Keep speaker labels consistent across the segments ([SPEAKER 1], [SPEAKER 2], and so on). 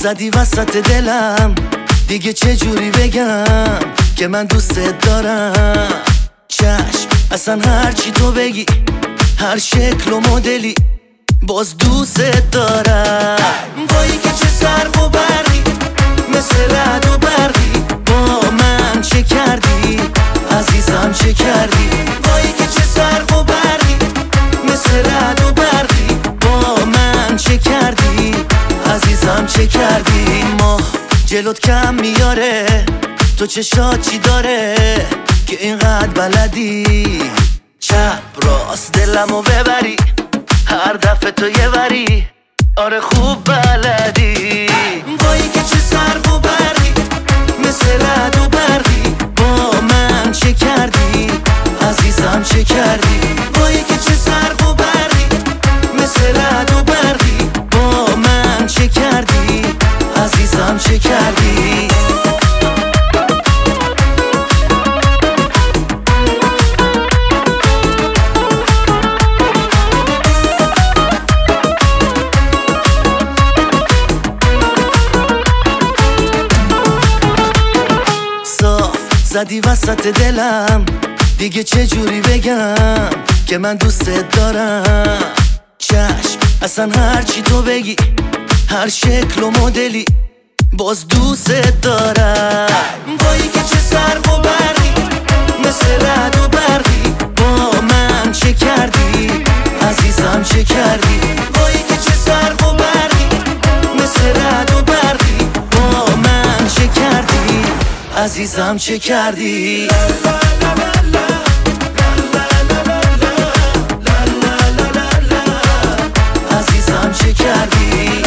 [SPEAKER 1] زدی وسط دلم، دیگه چه جوری بگم که من دوستت دارم. چشم اصلا هرچی تو بگی، هر شکل و مدلی، باز دوستت دارم. وای که چه سرق و برقی، مثل رعد و برقی، با من چه کردی عزیزم چه کردی. وای که چه سرق و برقی، مثل رعد و برقی، با من چه کردی عزیزم چه کردی. ماه جلوت کم میاره، تو چشات چی داره که اینقدر بلدی چپ راست دلمو ببری، هر دفعه تو یه وری، آره خوب بلدی. وای که چه سرق و برقی، مثل رعد و برقی، با من چه کردی عزیزم چه کردی. وای که چه سرق و برقی، مثل رعد و برقی، با من چه کردی عزیزم چه کردی. زدی وسط دلم، دیگه چه جوری بگم که من دوستت دارم. چشم اصلا هرچی تو بگی، هر شکل و مدلی، باز دوستت دارم. وای که چه سرق و برقی، مثل رعد و برقی، با من چه کردی عزیزم چه کردی. وای که چه سرق و برقی، مثل رعد و برقی، با من چه کردی عزیزم چه کردی. عزیزم چه کردی.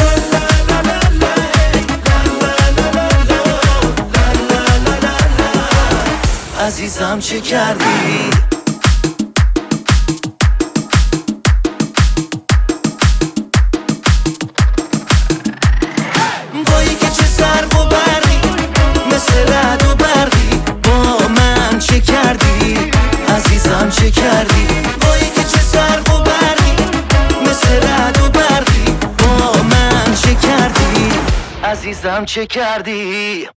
[SPEAKER 1] عزیزم چه کردی. وای که چه سرق و برقی، مثل رعد و برقی، با من چه کردی عزیزم چه کردی. وای که چه سرق و برقی، مثل رعد و برقی، با من چه کردی عزیزم چه کردی.